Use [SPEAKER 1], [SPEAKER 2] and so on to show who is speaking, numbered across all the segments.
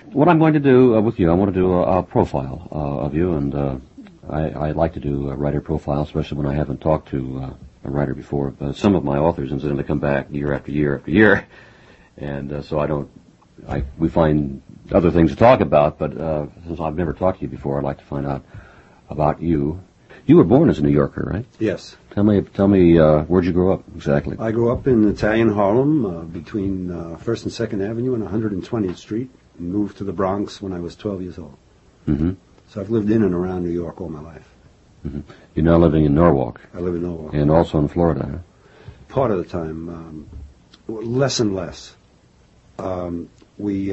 [SPEAKER 1] What I'm going to do with you, I want to do a profile of you, and I like to do a writer profile, especially when I haven't talked to a writer before. Some of my authors incidentally come back year after year after year, and so we find other things to talk about, but since I've never talked to you before, I'd like to find out about you. You were born as a New Yorker, right?
[SPEAKER 2] Yes.
[SPEAKER 1] Tell me, where'd you grow up exactly?
[SPEAKER 2] I grew up in Italian Harlem, between 1st and 2nd Avenue and 120th Street, and moved to the Bronx when I was 12 years old.
[SPEAKER 1] Mm-hmm.
[SPEAKER 2] So I've lived in and around New York all my life.
[SPEAKER 1] Mm-hmm. You're now living in Norwalk.
[SPEAKER 2] I live in Norwalk.
[SPEAKER 1] And also in Florida, huh?
[SPEAKER 2] Part of the time, less and less. We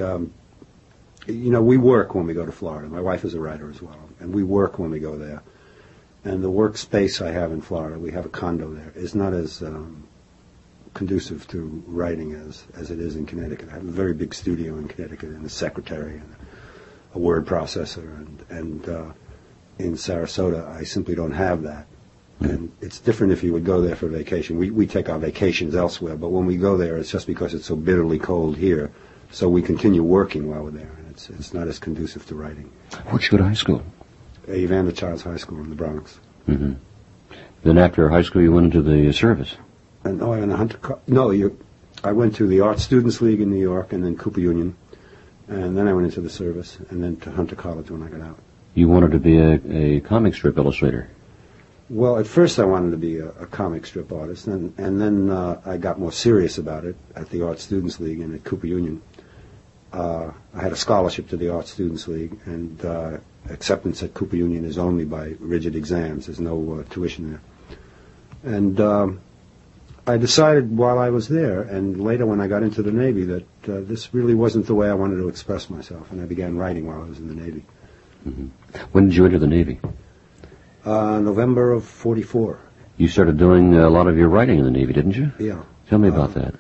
[SPEAKER 2] work when we go to Florida. My wife is a writer as well, and we work when we go there. And the workspace I have in Florida, we have a condo there, is not as conducive to writing as it is in Connecticut. I have a very big studio in Connecticut, and a secretary and a word processor, and in Sarasota, I simply don't have that. And it's different if you would go there for vacation. We take our vacations elsewhere, but when we go there, it's just because it's so bitterly cold here. So we continue working while we're there, and it's not as conducive to writing.
[SPEAKER 1] Where'd you go to high school?
[SPEAKER 2] Evander Childs High School in the Bronx.
[SPEAKER 1] Mm-hmm. Then after high school, you went into the service.
[SPEAKER 2] And I went to the Art Students League in New York, and then Cooper Union, and then I went into the service, and then to Hunter College when I got out.
[SPEAKER 1] You wanted to be a comic strip illustrator.
[SPEAKER 2] Well, at first I wanted to be a comic strip artist, and then I got more serious about it at the Art Students League and at Cooper Union. I had a scholarship to the Art Students League, and acceptance at Cooper Union is only by rigid exams. There's no tuition there. And I decided while I was there, and later when I got into the Navy, that this really wasn't the way I wanted to express myself, and I began writing while I was in the Navy.
[SPEAKER 1] Mm-hmm. When did you enter the Navy?
[SPEAKER 2] November of '44.
[SPEAKER 1] You started doing a lot of your writing in the Navy, didn't you?
[SPEAKER 2] Yeah.
[SPEAKER 1] Tell me about that.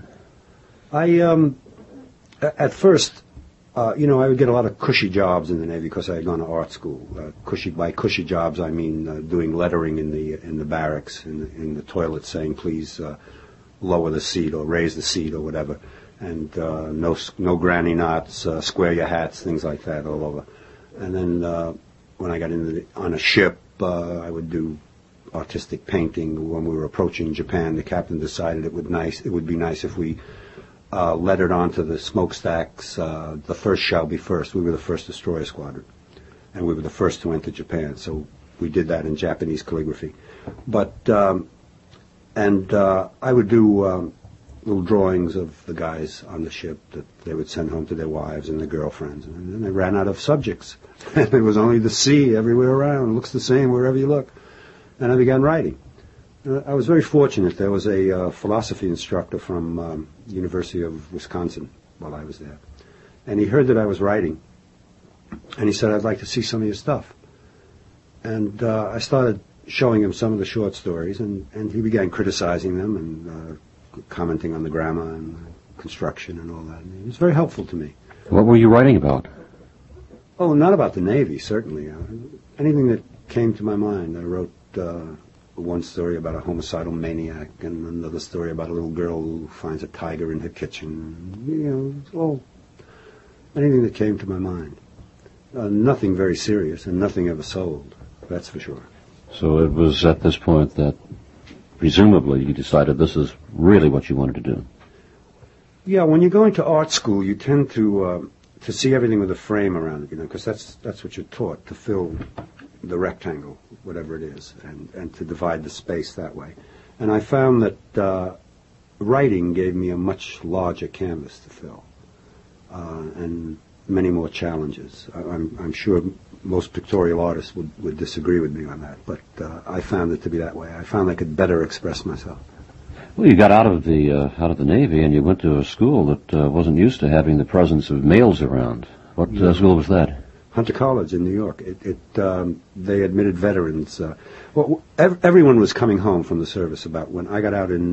[SPEAKER 2] At first, I would get a lot of cushy jobs in the Navy because I had gone to art school. By cushy jobs, I mean doing lettering in the barracks, in the toilet, saying please lower the seat or raise the seat or whatever, and no granny knots, square your hats, things like that all over. And then when I got on a ship, I would do artistic painting. When we were approaching Japan, the captain decided it would be nice if we lettered onto the smokestacks, the first shall be first. We were the first destroyer squadron, and we were the first to enter Japan, so we did that in Japanese calligraphy. But I would do little drawings of the guys on the ship that they would send home to their wives and their girlfriends, and then they ran out of subjects. And it was only the sea everywhere around. It looks the same wherever you look. And I began writing. I was very fortunate. There was a philosophy instructor from University of Wisconsin while I was there. And he heard that I was writing. And he said, I'd like to see some of your stuff. And I started showing him some of the short stories, and he began criticizing them and commenting on the grammar and construction and all that. And it was very helpful to me.
[SPEAKER 1] What were you writing about?
[SPEAKER 2] Oh, not about the Navy, certainly. Anything that came to my mind. I wrote one story about a homicidal maniac, and another story about a little girl who finds a tiger in her kitchen. Anything that came to my mind. Nothing very serious, and nothing ever sold. That's for sure.
[SPEAKER 1] So it was at this point that presumably you decided this is really what you wanted to do.
[SPEAKER 2] Yeah, when you go into art school, you tend to see everything with a frame around it, because that's what you're taught, to fill the rectangle, whatever it is, and to divide the space that way. And I found that writing gave me a much larger canvas to fill, and many more challenges. I'm sure most pictorial artists would disagree with me on that, but I found it to be that way. I found I could better express myself.
[SPEAKER 1] Well, you got out of the Navy and you went to a school that wasn't used to having the presence of males around. What school was that?
[SPEAKER 2] Hunter College in New York. They admitted veterans. Everyone was coming home from the service about when I got out in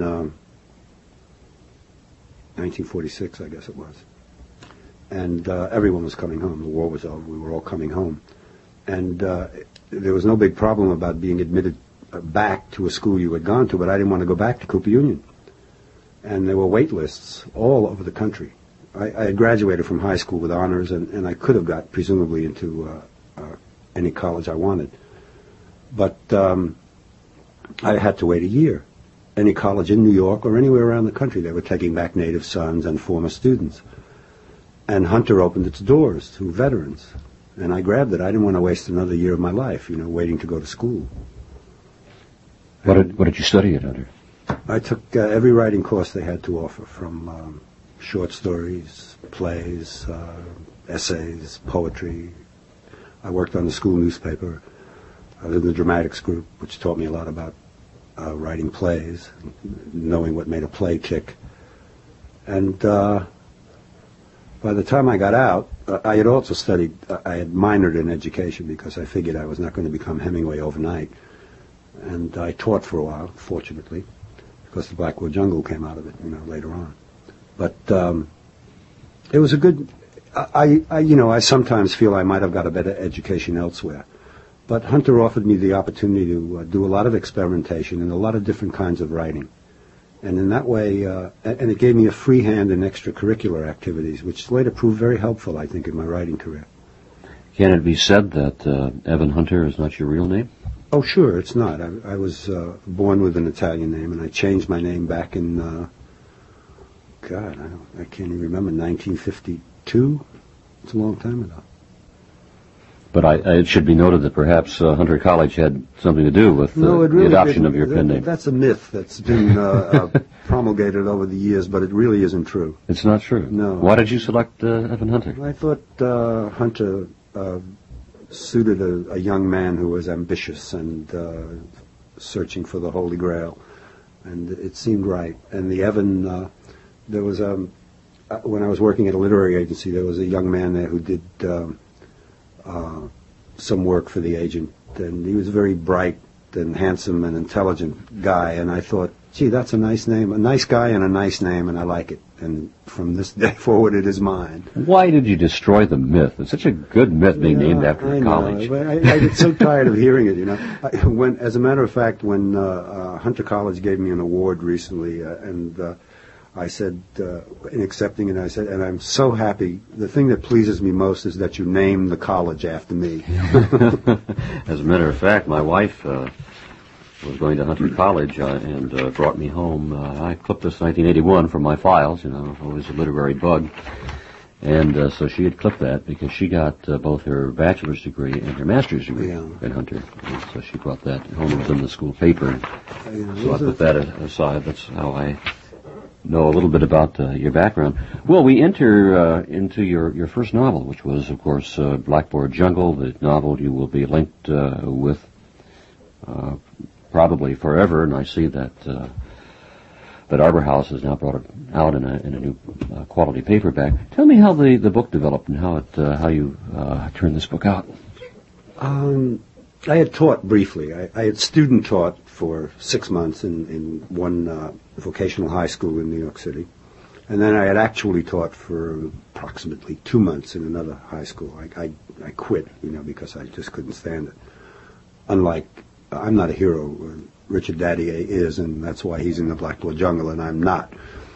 [SPEAKER 2] 1946, I guess it was. And everyone was coming home. The war was over. We were all coming home. And there was no big problem about being admitted back to a school you had gone to, but I didn't want to go back to Cooper Union. And there were wait lists all over the country. I had graduated from high school with honors, and I could have got presumably into any college I wanted. But I had to wait a year. Any college in New York or anywhere around the country, they were taking back native sons and former students. And Hunter opened its doors to veterans. And I grabbed it. I didn't want to waste another year of my life, waiting to go to school.
[SPEAKER 1] What did you study at Hunter?
[SPEAKER 2] I took every writing course they had to offer, from short stories, plays, essays, poetry. I worked on the school newspaper. I was in the dramatics group, which taught me a lot about writing plays, knowing what made a play tick. And by the time I got out, I had also studied, I had minored in education because I figured I was not going to become Hemingway overnight. And I taught for a while, fortunately, because the Blackboard Jungle came out of it, later on. But it was a good, I sometimes feel I might have got a better education elsewhere. But Hunter offered me the opportunity to do a lot of experimentation and a lot of different kinds of writing. And in that way, and it gave me a free hand in extracurricular activities, which later proved very helpful, I think, in my writing career.
[SPEAKER 1] Can it be said that Evan Hunter is not your real name?
[SPEAKER 2] Oh, sure, it's not. I was born with an Italian name, and I changed my name back in, I can't even remember, 1952? It's a long time ago.
[SPEAKER 1] But it should be noted that perhaps Hunter College had something to do with the adoption of your pen name.
[SPEAKER 2] That's a myth that's been promulgated over the years, but it really isn't true.
[SPEAKER 1] It's not true?
[SPEAKER 2] No.
[SPEAKER 1] Why did you select Evan Hunter?
[SPEAKER 2] I thought Hunter suited a young man who was ambitious and searching for the Holy Grail, and it seemed right. And the Evan, there was when I was working at a literary agency, there was a young man there who did some work for the agent, and he was a very bright and handsome and intelligent guy, and I thought, gee, that's a nice name, a nice guy and a nice name, and I like it. And from this day forward, it is mine.
[SPEAKER 1] Why did you destroy the myth? It's such a good myth being named after a college.
[SPEAKER 2] I get so tired of hearing it, as a matter of fact, when Hunter College gave me an award recently, and I said, in accepting it, I said, and I'm so happy. The thing that pleases me most is that you named the college after me.
[SPEAKER 1] As a matter of fact, my wife was going to Hunter College and brought me home. I clipped this 1981 from my files, always a literary bug. And so she had clipped that because she got both her bachelor's degree and her master's degree at Hunter. And so she brought that home. It was in the school paper. So I put that aside. That's how I know a little bit about your background. Well, we enter into your first novel, which was, of course, Blackboard Jungle, the novel you will be linked with probably forever, and I see that Arbor House has now brought it out in a new quality paperback. Tell me how the book developed and how you turned this book out.
[SPEAKER 2] I had taught briefly. I had student taught for 6 months in one vocational high school in New York City. And then I had actually taught for approximately 2 months in another high school. I quit, because I just couldn't stand it. Unlike, I'm not a hero. Richard Daddier is, and that's why he's in the Blackboard Jungle, and I'm not.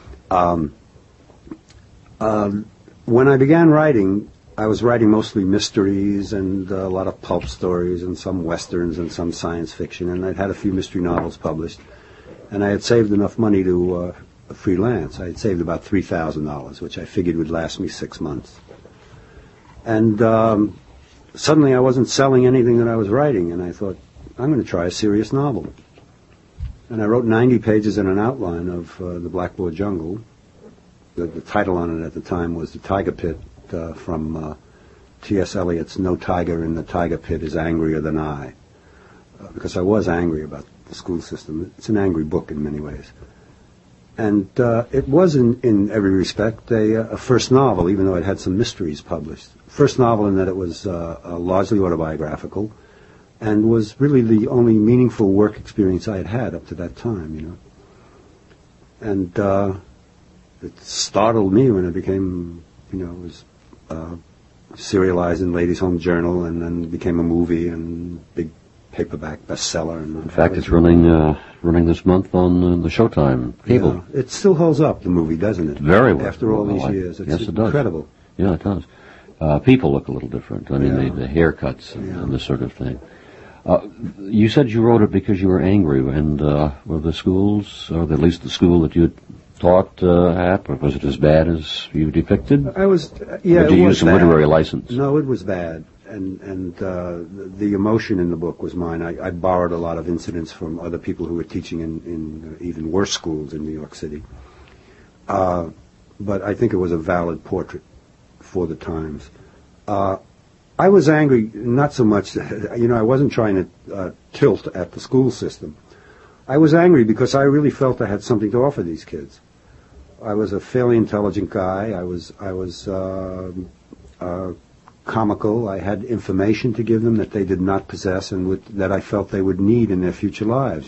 [SPEAKER 2] When I began writing, I was writing mostly mysteries and a lot of pulp stories and some westerns and some science fiction, and I'd had a few mystery novels published. And I had saved enough money to freelance. I had saved about $3,000, which I figured would last me 6 months. And suddenly I wasn't selling anything that I was writing, and I thought, I'm going to try a serious novel. And I wrote 90 pages in an outline of the Blackboard Jungle. The title on it at the time was The Tiger Pit, from T.S. Eliot's No Tiger in the Tiger Pit is Angrier Than I. Because I was angry about the school system. It's an angry book in many ways. And it was, in every respect, a first novel, even though it had some mysteries published. First novel in that it was largely autobiographical, and was really the only meaningful work experience I had had up to that time, And it startled me when it became, it was serialized in Ladies' Home Journal, and then became a movie and big paperback bestseller. And
[SPEAKER 1] in fact, it's running this month on the Showtime cable.
[SPEAKER 2] Yeah, it still holds up, the movie, doesn't it?
[SPEAKER 1] Very well.
[SPEAKER 2] After all these years. It's
[SPEAKER 1] yes, it does.
[SPEAKER 2] incredible.
[SPEAKER 1] Yeah, it does. People look a little different. I mean, the haircuts and this sort of thing. You said you wrote it because you were angry, and were the schools, or at least the school that you had taught at, or was it as bad as you depicted?
[SPEAKER 2] I was,
[SPEAKER 1] or did you use some literary license?
[SPEAKER 2] No, it was bad, and the emotion in the book was mine. I borrowed a lot of incidents from other people who were teaching in even worse schools in New York City. But I think it was a valid portrait for the times. I was angry, not so much, I wasn't trying to tilt at the school system. I was angry because I really felt I had something to offer these kids. I was a fairly intelligent guy. I was comical. I had information to give them that they did not possess and that I felt they would need in their future lives,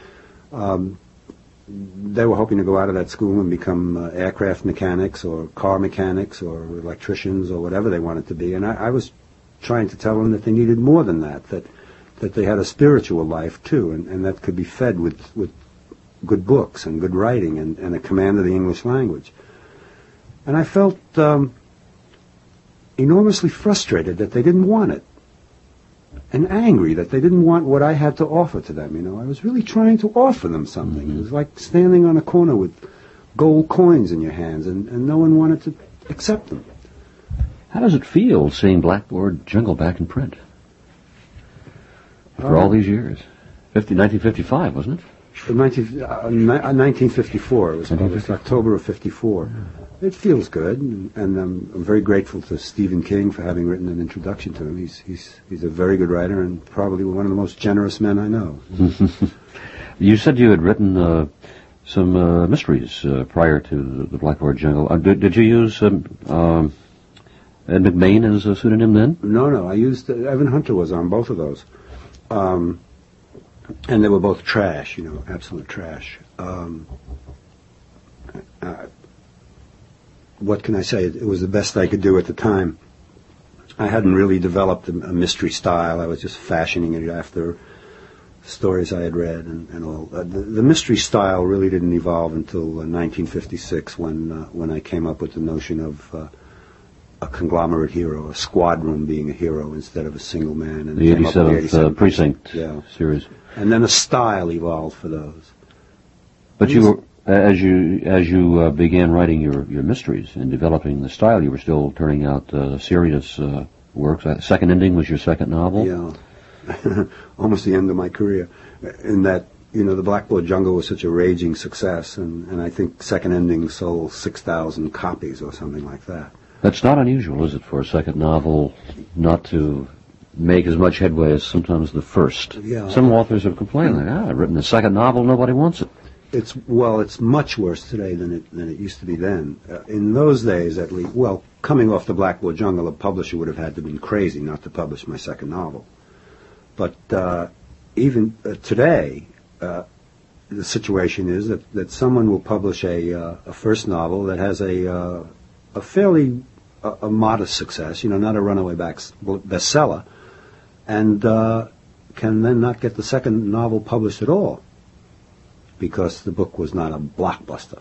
[SPEAKER 2] They were hoping to go out of that school and become aircraft mechanics or car mechanics or electricians or whatever they wanted to be. And I was trying to tell them that they needed more than that they had a spiritual life too, and that could be fed with good books and good writing and a command of the English language. And I felt enormously frustrated that they didn't want it, and angry that they didn't want what I had to offer to them. I was really trying to offer them something.
[SPEAKER 1] Mm-hmm.
[SPEAKER 2] It was like standing on a corner with gold coins in your hands, and no one wanted to accept them.
[SPEAKER 1] How does it feel seeing Blackboard Jungle back in print? For all these years. 1955, wasn't it?
[SPEAKER 2] 1954. It was October of 54. It feels good, and I'm very grateful to Stephen King for having written an introduction to him. He's a very good writer and probably one of the most generous men I know.
[SPEAKER 1] You said you had written some mysteries prior to the Blackboard Jungle. Did you use Ed McBain as a pseudonym then?
[SPEAKER 2] No. I used Evan Hunter was on both of those, and they were both trash. Absolute trash. What can I say? It was the best I could do at the time. I hadn't really developed a mystery style. I was just fashioning it after stories I had read and all. The mystery style really didn't evolve until 1956 when I came up with the notion of a conglomerate hero, a squadron being a hero instead of a single man. And
[SPEAKER 1] the 87th Precinct series.
[SPEAKER 2] And then a style evolved for those.
[SPEAKER 1] But you were, as you began writing your mysteries and developing the style, you were still turning out serious works. Second Ending was your second novel?
[SPEAKER 2] Yeah. Almost the end of my career. In that, the Blackboard Jungle was such a raging success, and I think Second Ending sold 6,000 copies or something like that.
[SPEAKER 1] That's not unusual, is it, for a second novel not to make as much headway as sometimes the first?
[SPEAKER 2] Yeah.
[SPEAKER 1] Some authors have complained, I've written a second novel, nobody wants it.
[SPEAKER 2] It's much worse today than it used to be then. In those days, at least, coming off the Blackboard Jungle, a publisher would have had to have been crazy not to publish my second novel. But even today, the situation is that someone will publish a first novel that has a fairly modest success, not a runaway bestseller, and can then not get the second novel published at all because the book was not a blockbuster.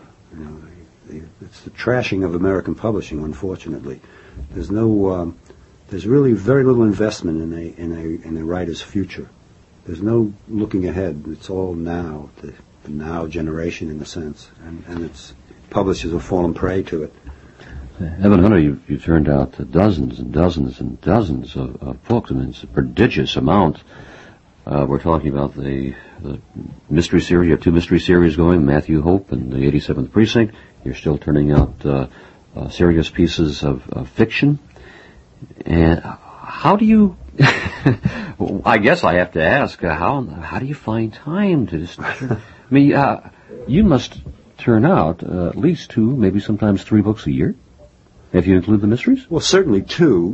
[SPEAKER 2] It's the trashing of American publishing, unfortunately. There's really very little investment in a writer's future. There's no looking ahead. It's all now, the now generation in a sense, and its publishers have fallen prey to it.
[SPEAKER 1] Evan Hunter, you've turned out dozens and dozens and dozens of books. I mean, it's a prodigious amount. We're talking about the mystery series. You have two mystery series going, Matthew Hope and the 87th Precinct. You're still turning out serious pieces of fiction. And how do you... I guess I have to ask, how do you find time to just... I mean, you must turn out at least 2, maybe sometimes 3 books a year, if you include the mysteries?
[SPEAKER 2] Well, certainly 2.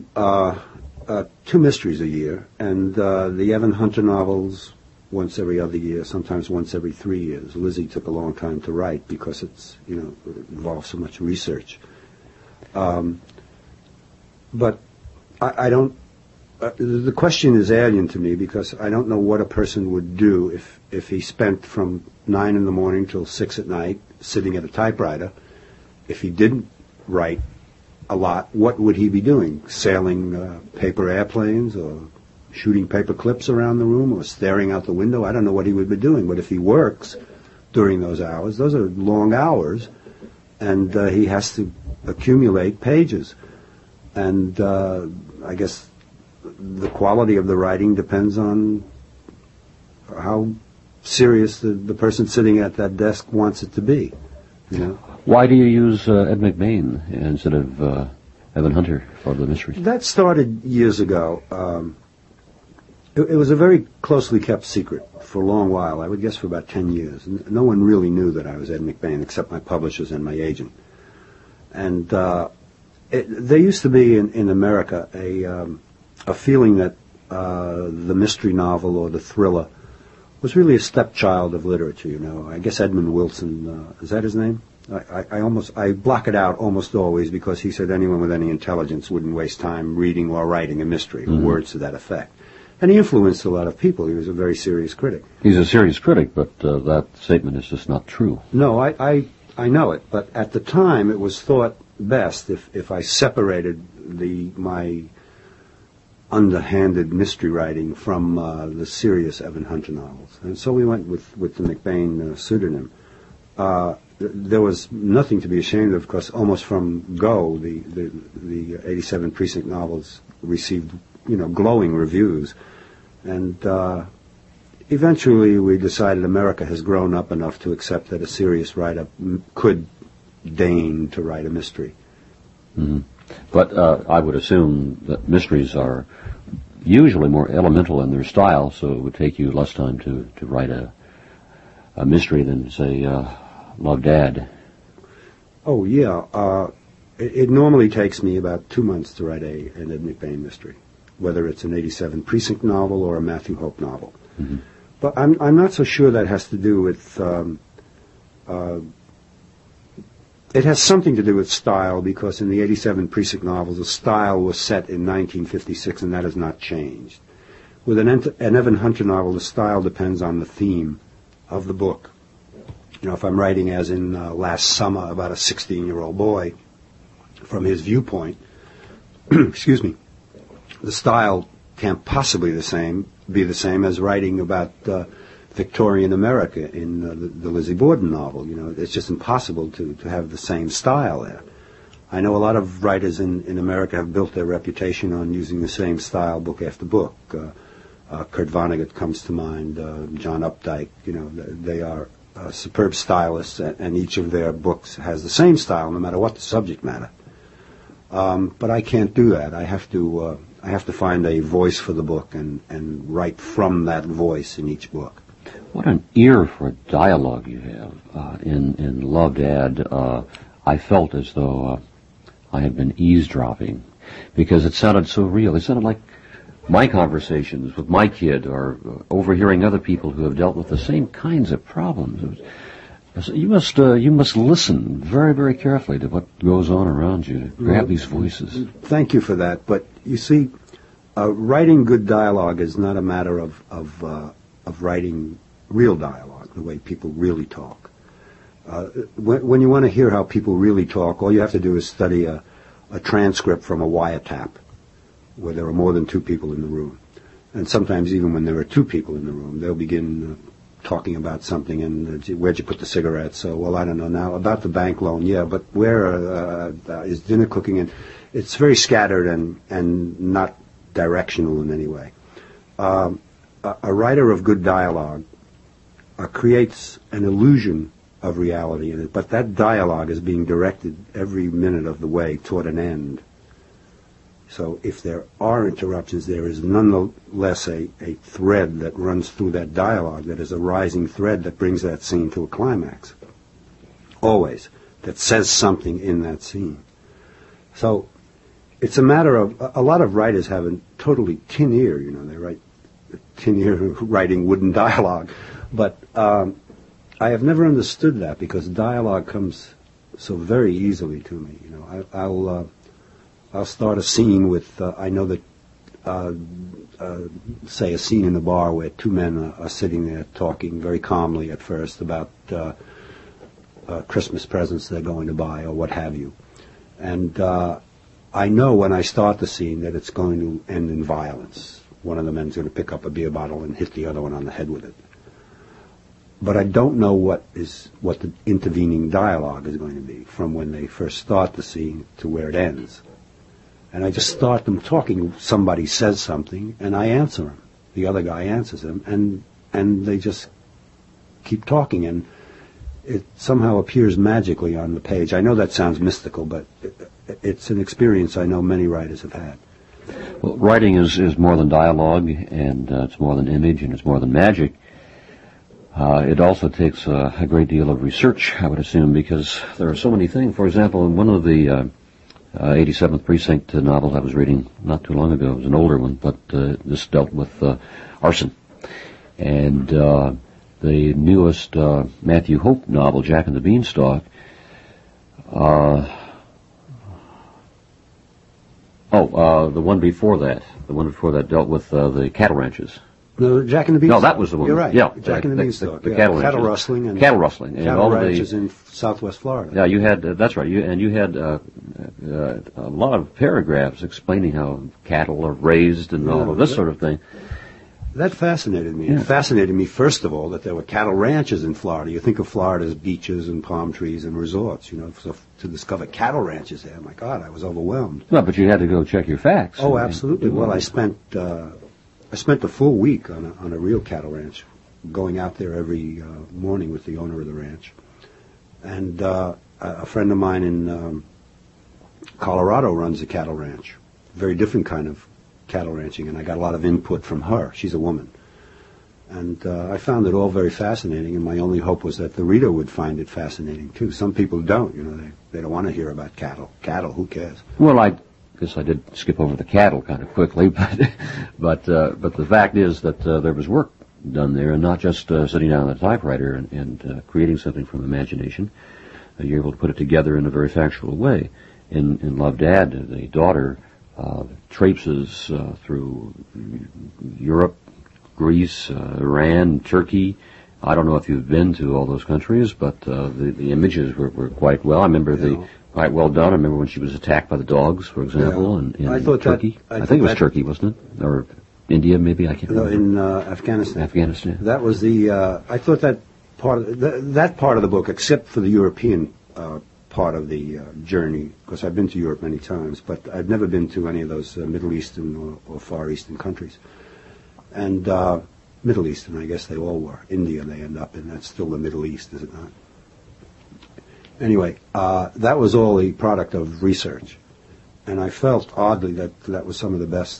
[SPEAKER 2] 2 mysteries a year, and the Evan Hunter novels once every other year, sometimes once every 3 years. Lizzie took a long time to write because it involves so much research. But I don't The question is alien to me because I don't know what a person would do if he spent from 9 in the morning till 6 at night sitting at a typewriter. If he didn't write a lot, what would he be doing? Sailing paper airplanes or shooting paper clips around the room or staring out the window? I don't know what he would be doing. But if he works during those hours, those are long hours, and he has to accumulate pages. And I guess the quality of the writing depends on how serious the person sitting at that desk wants it to be. You know?
[SPEAKER 1] Why do you use Ed McBain instead of Evan Hunter for the mysteries?
[SPEAKER 2] That started years ago. It was a very closely kept secret for a long while. I would guess for about 10 years. No one really knew that I was Ed McBain except my publishers and my agent. And there used to be in America a feeling that the mystery novel or the thriller was really a stepchild of literature. You know, I guess Edmund Wilson, is that his name? I block it out almost always because he said anyone with any intelligence wouldn't waste time reading or writing a mystery, or words to that effect. And he influenced a lot of people. He was a very serious critic.
[SPEAKER 1] He's a serious critic, but that statement is just not true.
[SPEAKER 2] No, I know it, but at the time it was thought best if I separated my underhanded mystery writing from the serious Evan Hunter novels. And so we went with the McBain pseudonym. There was nothing to be ashamed of, because almost from go, the 87 Precinct novels received, glowing reviews. And eventually we decided America has grown up enough to accept that a serious writer could deign to write a mystery.
[SPEAKER 1] Mm-hmm. But I would assume that mysteries are usually more elemental in their style, so it would take you less time to write a mystery than, say, Love, Dad.
[SPEAKER 2] Oh, yeah. It normally takes me about 2 months to write an Ed McBain mystery, whether it's an 87 Precinct novel or a Matthew Hope novel. Mm-hmm. But I'm not so sure that has to do with... it has something to do with style, because in the 87 Precinct novels, the style was set in 1956, and that has not changed. With an Evan Hunter novel, the style depends on the theme of the book. If I'm writing, as in Last Summer, about a 16-year-old boy, from his viewpoint, excuse me, the style can't possibly be the same as writing about Victorian America in the Lizzie Borden novel. It's just impossible to have the same style there. I know a lot of writers in America have built their reputation on using the same style book after book. Kurt Vonnegut comes to mind, John Updike. They are superb stylists, and each of their books has the same style, no matter what the subject matter. But I can't do that. I have to find a voice for the book and write from that voice in each book.
[SPEAKER 1] What an ear for dialogue you have. In Love, Dad, I felt as though I had been eavesdropping, because it sounded so real. It sounded like my conversations with my kid, or overhearing other people who have dealt with the same kinds of problems. You must listen very, very carefully to what goes on around you to grab these voices.
[SPEAKER 2] Thank you for that. But you see, writing good dialogue is not a matter of writing real dialogue, the way people really talk. When you want to hear how people really talk, all you have to do is study a transcript from a wiretap, where there are more than 2 people in the room. And sometimes even when there are 2 people in the room, they'll begin talking about something, and where'd you put the cigarettes? So, well, I don't know now. About the bank loan, yeah, but where is dinner cooking? And it's very scattered and not directional in any way. A writer of good dialogue creates an illusion of reality in it, but that dialogue is being directed every minute of the way toward an end. So if there are interruptions, there is nonetheless a thread that runs through that dialogue, that is a rising thread that brings that scene to a climax. Always. That says something in that scene. So it's a matter of, a lot of writers have a totally tin ear, they write tin ear writing wooden dialogue. But I have never understood that, because dialogue comes so very easily to me. I'll start a scene with, I know that say, a scene in the bar where two men are sitting there talking very calmly at first about Christmas presents they're going to buy or what have you. And I know when I start the scene that it's going to end in violence. One of the men's going to pick up a beer bottle and hit the other one on the head with it. But I don't know what the intervening dialogue is going to be from when they first start the scene to where it ends. And I just start them talking. Somebody says something, and I answer him. The other guy answers him, and they just keep talking, and it somehow appears magically on the page. I know that sounds mystical, but it's an experience I know many writers have had.
[SPEAKER 1] Well, writing is more than dialogue, and it's more than image, and it's more than magic. It also takes a great deal of research, I would assume, because there are so many things. For example, in one of the 87th Precinct novels I was reading not too long ago, it was an older one, but this dealt with arson. And the newest Matthew Hope novel, Jack and the Beanstalk, the one before that dealt with the cattle ranches.
[SPEAKER 2] No, Jack and the Beanstalk.
[SPEAKER 1] No, that was the one.
[SPEAKER 2] You're right.
[SPEAKER 1] Yeah,
[SPEAKER 2] Jack and the Beanstalk.
[SPEAKER 1] The cattle ranches.
[SPEAKER 2] Cattle rustling.
[SPEAKER 1] And
[SPEAKER 2] cattle
[SPEAKER 1] all
[SPEAKER 2] ranches in Southwest Florida.
[SPEAKER 1] Yeah, you had, that's right, you had a lot of paragraphs explaining how cattle are raised and all of this sort of thing.
[SPEAKER 2] That fascinated me.
[SPEAKER 1] Yeah.
[SPEAKER 2] It fascinated me, first of all, that there were cattle ranches in Florida. You think of Florida as beaches and palm trees and resorts, so to discover cattle ranches there, my God, I was overwhelmed.
[SPEAKER 1] No, but you had to go check your facts.
[SPEAKER 2] Oh, absolutely. Well, I spent a full week on a real cattle ranch, going out there every morning with the owner of the ranch. And a friend of mine in Colorado runs a cattle ranch, very different kind of cattle ranching, and I got a lot of input from her. She's a woman. And I found it all very fascinating, and my only hope was that the reader would find it fascinating, too. Some people don't, they don't want to hear about cattle. Cattle, who cares?
[SPEAKER 1] Well, I guess I did skip over the cattle kind of quickly, but the fact is that there was work done there, and not just sitting down at a typewriter and creating something from imagination. You're able to put it together in a very factual way. In Love, Dad, the daughter traipses through Europe, Greece, Iran, Turkey. I don't know if you've been to all those countries, but the images were quite well. I remember quite well done. I remember when she was attacked by the dogs, for example, in Turkey. I think it was Turkey, wasn't it? Or India, maybe? I can't remember.
[SPEAKER 2] In Afghanistan.
[SPEAKER 1] Afghanistan.
[SPEAKER 2] That was I thought that part of the book, except for the European part of the journey, because I've been to Europe many times, but I've never been to any of those Middle Eastern or Far Eastern countries. And Middle Eastern, I guess they all were. India they end up in. That's still the Middle East, is it not? Anyway, that was all the product of research. And I felt, oddly, that was some of the best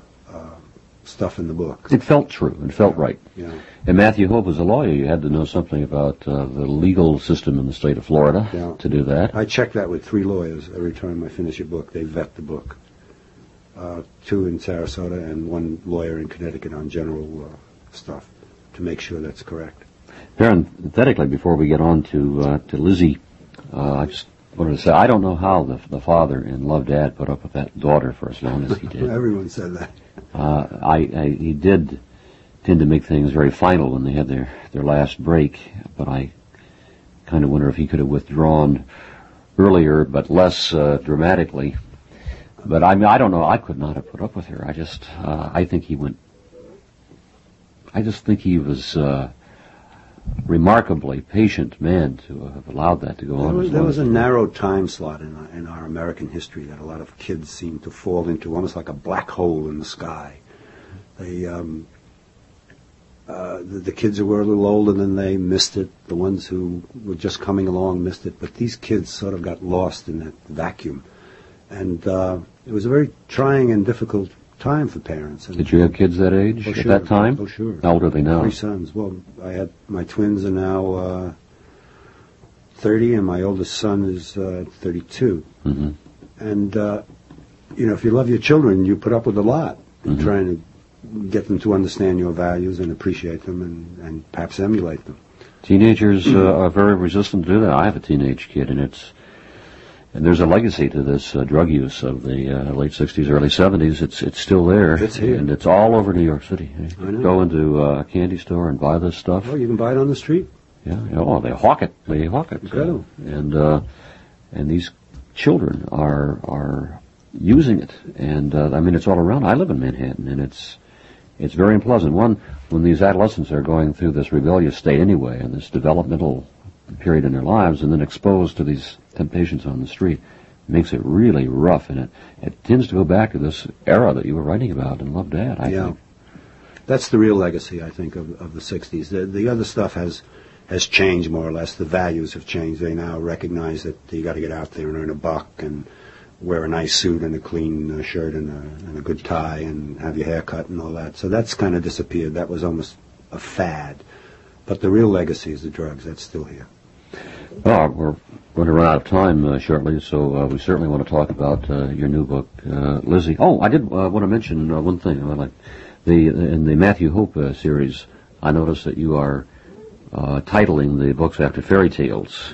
[SPEAKER 2] stuff in the book.
[SPEAKER 1] It felt true. It felt right.
[SPEAKER 2] Yeah.
[SPEAKER 1] And Matthew Hope, as a lawyer, you had to know something about the legal system in the state of Florida to do that.
[SPEAKER 2] I check that with 3 lawyers every time I finish a book. They vet the book. 2 in Sarasota and 1 lawyer in Connecticut on general stuff to make sure that's correct.
[SPEAKER 1] Parenthetically, before we get on to Lizzie, I just wanted to say I don't know how the father in Love, Dad put up with that daughter for as long as he did.
[SPEAKER 2] Everyone said that.
[SPEAKER 1] He did tend to make things very final when they had their last break, but I kind of wonder if he could have withdrawn earlier but less dramatically. But I mean, I don't know. I could not have put up with her. I think he went. I just think he was remarkably patient man to have allowed that to go on.
[SPEAKER 2] There was a narrow time slot in our American history that a lot of kids seem to fall into, almost like a black hole in the sky. The kids who were a little older than they missed it. The ones who were just coming along missed it. But these kids sort of got lost in that vacuum. And it was a very trying and difficult time for parents. And
[SPEAKER 1] did you have kids that age at that time?
[SPEAKER 2] Oh, sure.
[SPEAKER 1] How old are they now?
[SPEAKER 2] 3 sons. Well, I had my twins are now 30, and my oldest son is 32.
[SPEAKER 1] Mm-hmm.
[SPEAKER 2] And if you love your children, you put up with a lot in trying to get them to understand your values and appreciate them and perhaps emulate them.
[SPEAKER 1] Teenagers are very resistant to do that. I have a teenage kid, and And there's a legacy to this drug use of the late 60s, early 70s. It's still there.
[SPEAKER 2] It's here.
[SPEAKER 1] And it's all over New York City.
[SPEAKER 2] I know.
[SPEAKER 1] Go into a candy store and buy this stuff.
[SPEAKER 2] Oh, you can buy it on the street.
[SPEAKER 1] Yeah. Oh, they hawk it. They hawk it.
[SPEAKER 2] Incredible.
[SPEAKER 1] And these children are using it. And I mean, it's all around. I live in Manhattan, and it's very unpleasant. One, when these adolescents are going through this rebellious state anyway, and this developmental period in their lives, and then exposed to these temptations on the street, makes it really rough. And it tends to go back to this era that you were writing about in Love, Dad, I think.
[SPEAKER 2] That's the real legacy, I think, of the 60s. The other stuff has changed more or less. The values have changed. They now recognize that you got to get out there and earn a buck and wear a nice suit and a clean shirt and a good tie and have your hair cut and all that. So that's kind of disappeared. That was almost a fad. But the real legacy is the drugs. That's still here.
[SPEAKER 1] Well, we're going to run out of time shortly, so we certainly want to talk about your new book, Lizzie. Oh, I did want to mention one thing. In the Matthew Hope series, I noticed that you are titling the books after fairy tales.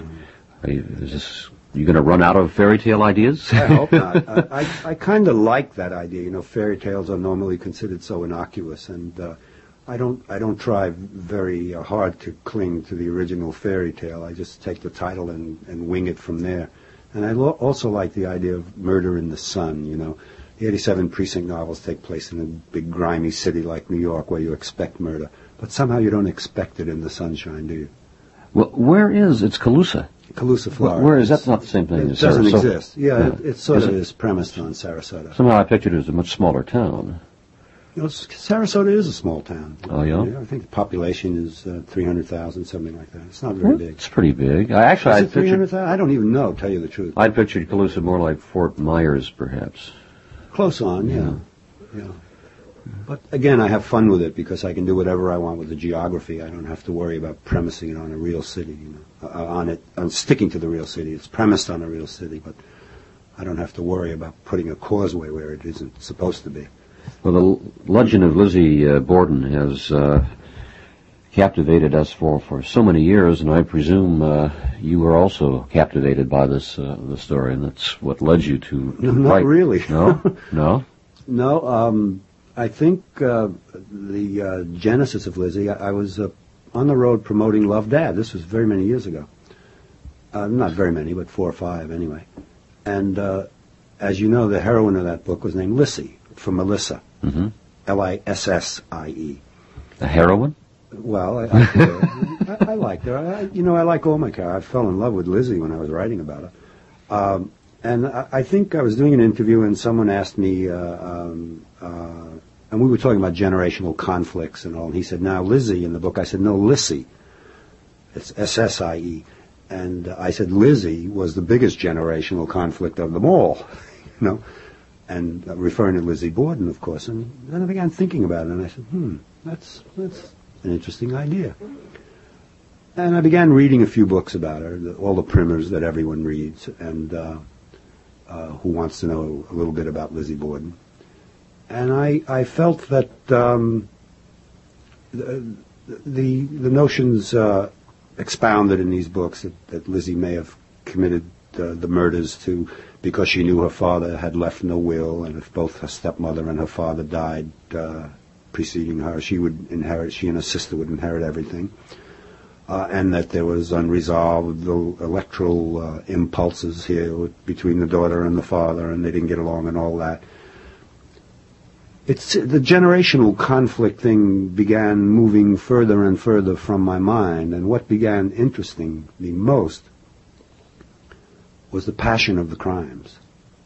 [SPEAKER 1] Is you going to run out of fairy tale ideas?
[SPEAKER 2] I hope not. I kind of like that idea. You know, fairy tales are normally considered so innocuous, and I don't try very hard to cling to the original fairy tale. I just take the title and wing it from there. And I also like the idea of murder in the sun. You know, the 87 Precinct novels take place in a big grimy city like New York, where you expect murder, but somehow you don't expect it in the sunshine, do you?
[SPEAKER 1] Well, where is it's Calusa?
[SPEAKER 2] Calusa, Florida.
[SPEAKER 1] Where is that's not the same thing
[SPEAKER 2] it
[SPEAKER 1] as
[SPEAKER 2] doesn't
[SPEAKER 1] Sarasota.
[SPEAKER 2] exist. Yeah, it sort of is premised on Sarasota.
[SPEAKER 1] Somehow I pictured it as a much smaller town.
[SPEAKER 2] You know, Sarasota is a small town.
[SPEAKER 1] Oh, yeah?
[SPEAKER 2] I think the population is 300,000, something like that. It's not very big.
[SPEAKER 1] It's pretty big. I'd
[SPEAKER 2] Is it 300,000? I don't even know, tell you the truth.
[SPEAKER 1] I'd pictured Calusa more like Fort Myers, perhaps.
[SPEAKER 2] Close on, yeah. But again, I have fun with it because I can do whatever I want with the geography. I don't have to worry about premising it on a real city, on sticking to the real city. It's premised on a real city, but I don't have to worry about putting a causeway where it isn't supposed to be.
[SPEAKER 1] Well, the legend of Lizzie Borden has captivated us for so many years, and I presume you were also captivated by this the story, and that's what led you to
[SPEAKER 2] Not
[SPEAKER 1] write.
[SPEAKER 2] really.
[SPEAKER 1] No?
[SPEAKER 2] No, I think the genesis of Lizzie, I was on the road promoting Love, Dad. This was very many years ago. Not very many, but 4 or 5 anyway. And as you know, the heroine of that book was named Lissie, from Melissa.
[SPEAKER 1] Mm-hmm.
[SPEAKER 2] Lissie.
[SPEAKER 1] A heroine?
[SPEAKER 2] Well, I liked her. I like all my characters. I fell in love with Lizzie when I was writing about her. And I think I was doing an interview and someone asked me, and we were talking about generational conflicts and all, and he said, now Lizzie in the book. I said, no, Lissie. It's Ssie. And I said, Lizzie was the biggest generational conflict of them all, and referring to Lizzie Borden, of course. And then I began thinking about it, and I said, that's an interesting idea. And I began reading a few books about her, all the primers that everyone reads, and who wants to know a little bit about Lizzie Borden. And I felt that the notions expounded in these books that Lizzie may have committed the murders because she knew her father had left no will, and if both her stepmother and her father died preceding her, she and her sister would inherit everything. And that there was unresolved electoral impulses here between the daughter and the father, and they didn't get along and all that. It's the generational conflict thing began moving further and further from my mind, and what began interesting me most was the passion of the crimes.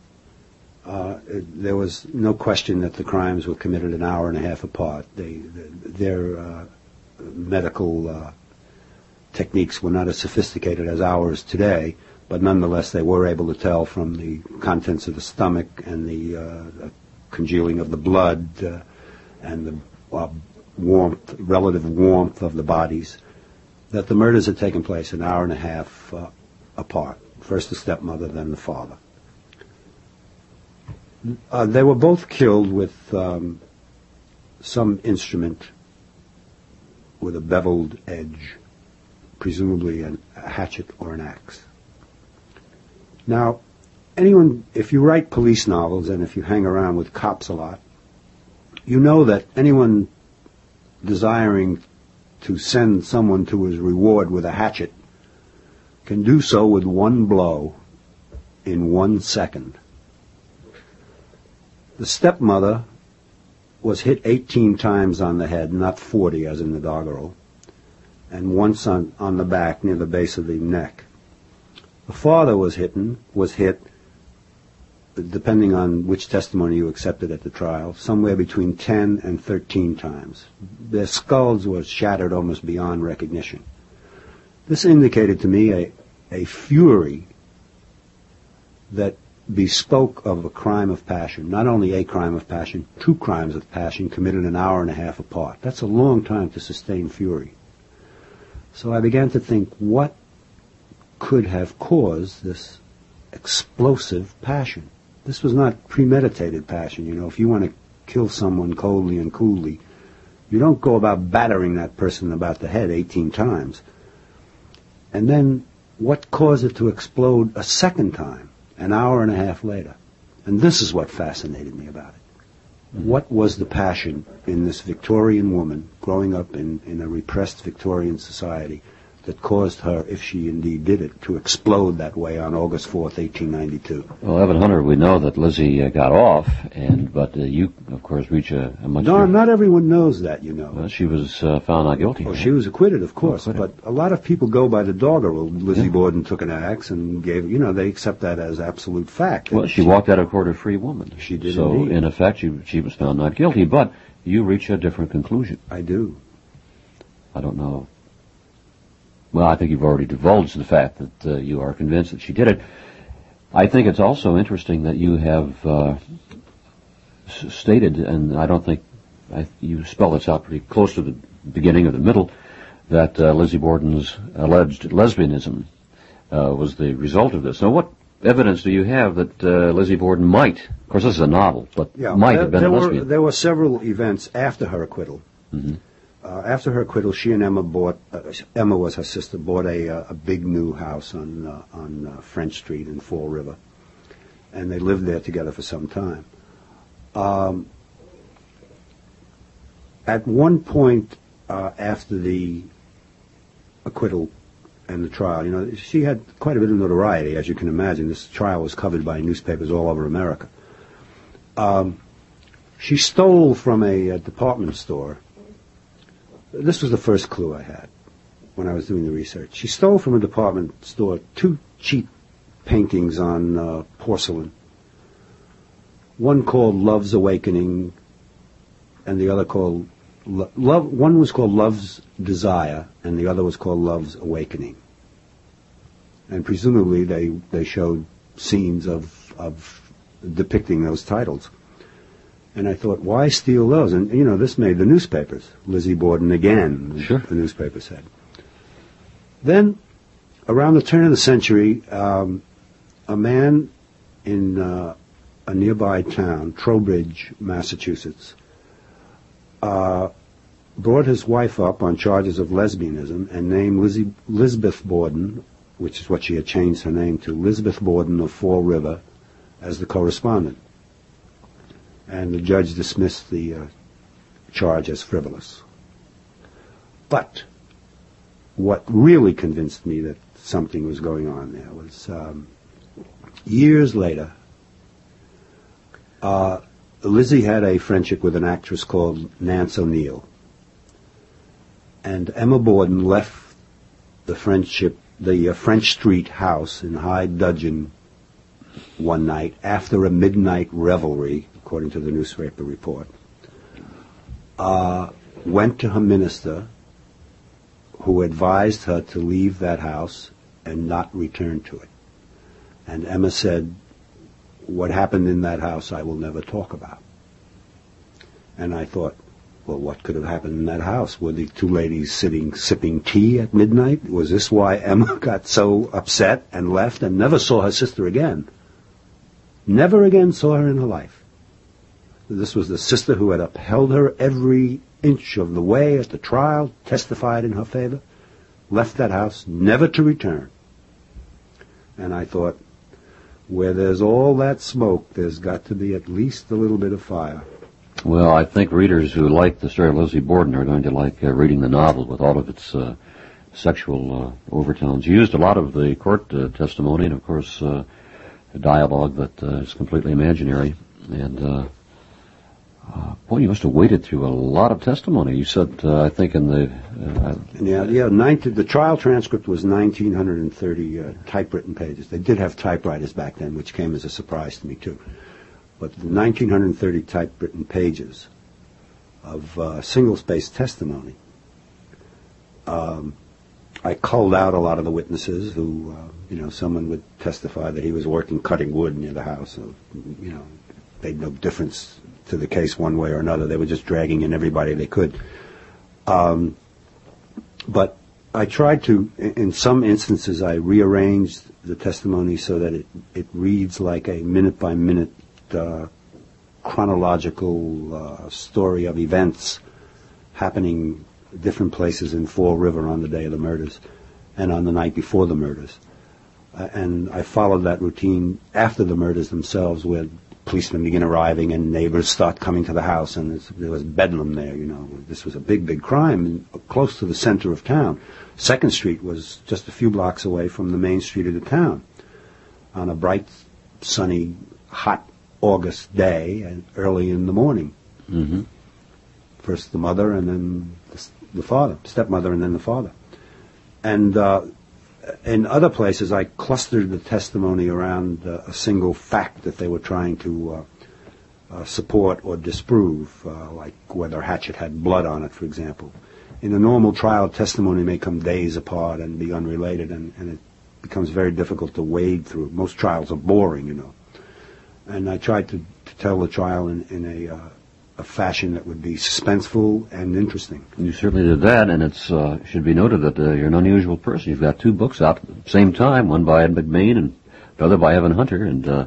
[SPEAKER 2] There was no question that the crimes were committed an hour and a half apart. Their medical techniques were not as sophisticated as ours today, but nonetheless they were able to tell from the contents of the stomach and the congealing of the blood and the relative warmth of the bodies, that the murders had taken place an hour and a half apart. First the stepmother, then the father. They were both killed with some instrument with a beveled edge, presumably a hatchet or an axe. Now, anyone, if you write police novels and if you hang around with cops a lot, you know that anyone desiring to send someone to his reward with a hatchet can do so with one blow in 1 second. The stepmother was hit 18 times on the head, not 40 as in the doggerel, and once on the back near the base of the neck. The father was hit, depending on which testimony you accepted at the trial, somewhere between 10 and 13 times. Their skulls were shattered almost beyond recognition. This indicated to me a fury that bespoke of a crime of passion, not only a crime of passion, 2 crimes of passion committed an hour and a half apart. That's a long time to sustain fury. So I began to think, what could have caused this explosive passion? This was not premeditated passion. You know, if you want to kill someone coldly and coolly, you don't go about battering that person about the head 18 times. And then what caused it to explode a second time, an hour and a half later? And this is what fascinated me about it. What was the passion in this Victorian woman growing up in a repressed Victorian society that caused her, if she indeed did it, to explode that way on August 4th, 1892?
[SPEAKER 1] Well, Evan Hunter, we know that Lizzie got off, but you, of course, reach a much...
[SPEAKER 2] No, not everyone knows that, you know.
[SPEAKER 1] Well, she was found not guilty.
[SPEAKER 2] Oh, she was acquitted, of course, but a lot of people go by the doggerel. Lizzie Borden took an axe and gave, they accept that as absolute fact.
[SPEAKER 1] Well, she walked out of court a free woman.
[SPEAKER 2] She did
[SPEAKER 1] so,
[SPEAKER 2] indeed.
[SPEAKER 1] In effect, she was found not guilty, but you reach a different conclusion.
[SPEAKER 2] I do.
[SPEAKER 1] I don't know. Well, I think you've already divulged the fact that you are convinced that she did it. I think it's also interesting that you have stated, and I don't think you spell this out pretty close to the beginning or the middle, that Lizzie Borden's alleged lesbianism was the result of this. Now, what evidence do you have that Lizzie Borden might, of course this is a novel, but might have been a lesbian?
[SPEAKER 2] There were several events after her acquittal.
[SPEAKER 1] Mm-hmm.
[SPEAKER 2] After her acquittal, she and Emma Emma was her sister, bought a big new house on French Street in Fall River, and they lived there together for some time. At one point after the acquittal and the trial, she had quite a bit of notoriety, as you can imagine. This trial was covered by newspapers all over America. She stole from a department store. This was the first clue I had when I was doing the research. She stole from a department store 2 cheap paintings on porcelain. One called Love's Awakening, and the other called Love. One was called Love's Desire, and the other was called Love's Awakening. And presumably they showed scenes of depicting those titles. And I thought, why steal those? And, this made the newspapers. Lizzie Borden again,
[SPEAKER 1] sure.
[SPEAKER 2] The newspaper said. Then, around the turn of the century, a man in a nearby town, Trowbridge, Massachusetts, brought his wife up on charges of lesbianism and named Lizbeth Borden, which is what she had changed her name to, Lizbeth Borden of Fall River, as the correspondent. And the judge dismissed the charge as frivolous. But what really convinced me that something was going on there was years later, Lizzie had a friendship with an actress called Nance O'Neill. And Emma Borden left the French Street house in Hyde Dudgeon one night after a midnight revelry, according to the newspaper report, went to her minister, who advised her to leave that house and not return to it. And Emma said, what happened in that house I will never talk about. And I thought, well, what could have happened in that house? Were the 2 ladies sipping tea at midnight? Was this why Emma got so upset and left and never saw her sister again? Never again saw her in her life. This was the sister who had upheld her every inch of the way at the trial, testified in her favor, left that house, never to return. And I thought, where there's all that smoke, there's got to be at least a little bit of fire.
[SPEAKER 1] Well, I think readers who like the story of Lizzie Borden are going to like reading the novel with all of its sexual overtones. You used a lot of the court testimony and, of course, dialogue that is completely imaginary. And, boy, you must have waded through a lot of testimony. You said, I think in the...
[SPEAKER 2] the trial transcript was 1,930 typewritten pages. They did have typewriters back then, which came as a surprise to me, too. But the 1,930 typewritten pages of single-spaced testimony, I culled out a lot of the witnesses who, someone would testify that he was working cutting wood near the house. So, made no difference to the case one way or another. They were just dragging in everybody they could. But I tried to, in some instances, I rearranged the testimony so that it reads like a minute-by-minute chronological story of events happening different places in Fall River on the day of the murders and on the night before the murders. And I followed that routine after the murders themselves, where policemen begin arriving and neighbors start coming to the house, and there was bedlam there, This was a big, big crime close to the center of town. 2nd Street was just a few blocks away from the main street of the town. On a bright, sunny, hot August day and early in the morning.
[SPEAKER 1] Mm-hmm.
[SPEAKER 2] First the mother and then the father, stepmother and then the father. And in other places I clustered the testimony around a single fact that they were trying to support or disprove, like whether Hatchet had blood on it, for example. In a normal trial, testimony may come days apart and be unrelated, and it becomes very difficult to wade through. Most trials are boring, And I tried to tell the trial in a fashion that would be suspenseful and interesting.
[SPEAKER 1] You certainly did that, and it should be noted that you're an unusual person. You've got 2 books out at the same time, one by Ed McBain and the other by Evan Hunter. And do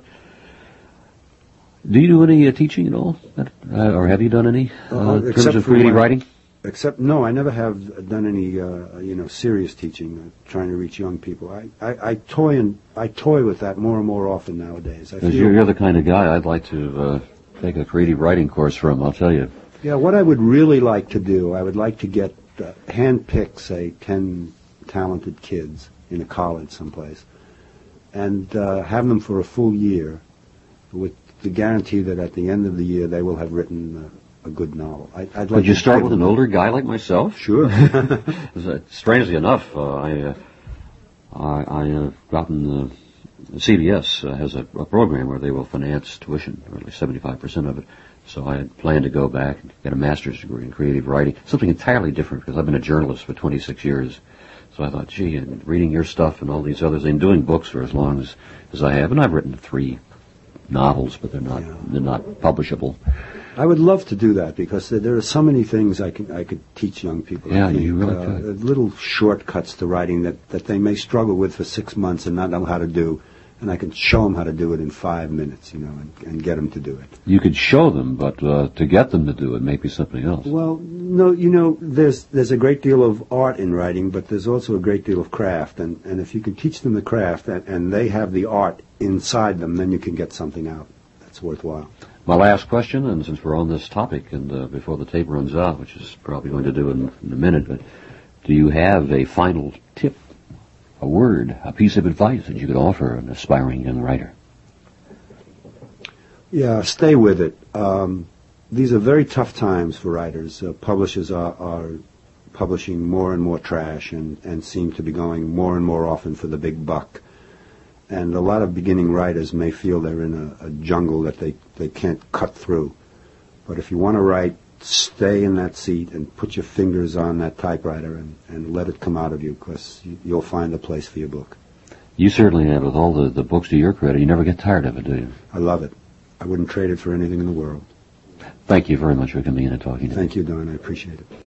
[SPEAKER 1] you do any teaching at all? Or have you done any in terms of creative writing?
[SPEAKER 2] No, I never have done any, serious teaching, trying to reach young people. I toy with that more and more often nowadays.
[SPEAKER 1] Because you're the kind of guy I'd like to take a creative writing course from, I'll tell you.
[SPEAKER 2] Yeah, what I would really like to do, I would like to get, hand-pick, say, 10 talented kids in a college someplace, and have them for a full year with the guarantee that at the end of the year they will have written a good novel. I'd like.
[SPEAKER 1] Would you start with an older guy like myself?
[SPEAKER 2] Sure.
[SPEAKER 1] Strangely enough, I have gotten CBS has a program where they will finance tuition, or at least 75% of it. So I had planned to go back and get a master's degree in creative writing, something entirely different, because I've been a journalist for 26 years. So I thought, gee, and reading your stuff and all these others, and doing books for as long as I have, and I've written 3 novels, but they're not publishable.
[SPEAKER 2] I would love to do that, because there are so many things I could teach young people.
[SPEAKER 1] Yeah, you really could.
[SPEAKER 2] Little shortcuts to writing that they may struggle with for 6 months and not know how to do, and I can show them how to do it in 5 minutes, and get them to do it.
[SPEAKER 1] You could show them, but to get them to do it may be something else.
[SPEAKER 2] Well, no, there's a great deal of art in writing, but there's also a great deal of craft, and if you can teach them the craft and they have the art inside them, then you can get something out that's worthwhile.
[SPEAKER 1] My last question, and since we're on this topic, and before the tape runs out, which is probably going to do in a minute, but do you have a final tip, a word, a piece of advice that you could offer an aspiring young writer?
[SPEAKER 2] Yeah, stay with it. These are very tough times for writers. Publishers are publishing more and more trash and seem to be going more and more often for the big buck. And a lot of beginning writers may feel they're in a jungle that they can't cut through. But if you want to write, stay in that seat and put your fingers on that typewriter and let it come out of you, because you'll find a place for your book.
[SPEAKER 1] You certainly have. With all the books to your credit, you never get tired of it, do you?
[SPEAKER 2] I love it. I wouldn't trade it for anything in the world.
[SPEAKER 1] Thank you very much for coming in and talking to me.
[SPEAKER 2] Thank you, Don. I appreciate it.